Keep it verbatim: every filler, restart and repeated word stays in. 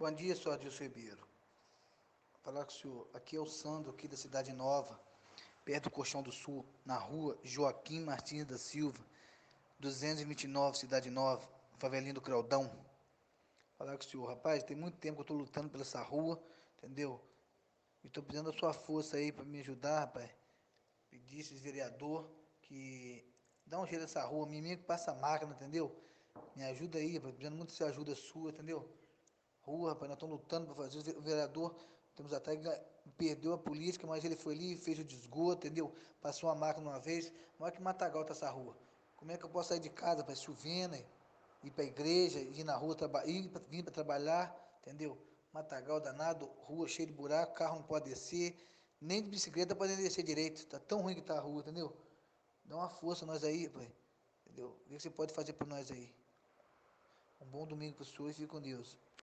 Bom dia, senhor Adilson Ribeiro. Vou falar com o senhor. Aqui é o Sandro, aqui da Cidade Nova, perto do Colchão do Sul, na rua Joaquim Martins da Silva, duzentos e vinte e nove, Cidade Nova, favelinha do Creldão. Vou falar com o senhor, rapaz, tem muito tempo que eu estou lutando pela essa rua, entendeu? E estou precisando da sua força aí para me ajudar, rapaz. Pedir esses vereador que dá um jeito nessa rua, mim mesmo que passa a máquina, entendeu? Me ajuda aí, rapaz, precisando muito dessa ajuda sua, entendeu? Rua, rapaz, nós estamos lutando para fazer. O vereador, temos até que perdeu a política, mas ele foi ali e fez o desgosto, entendeu? Passou a máquina uma vez. Olha que matagal tá essa rua. Como é que eu posso sair de casa, para chovendo, ir para a igreja, ir na rua, traba ir pra, vir para trabalhar, entendeu? Matagal danado, rua cheia de buraco, carro não pode descer, nem de bicicleta pode descer direito. Tá tão ruim que tá a rua, entendeu? Dá uma força nós aí, pai. Entendeu? O que você pode fazer por nós aí? Um bom domingo para o senhor e fique com Deus.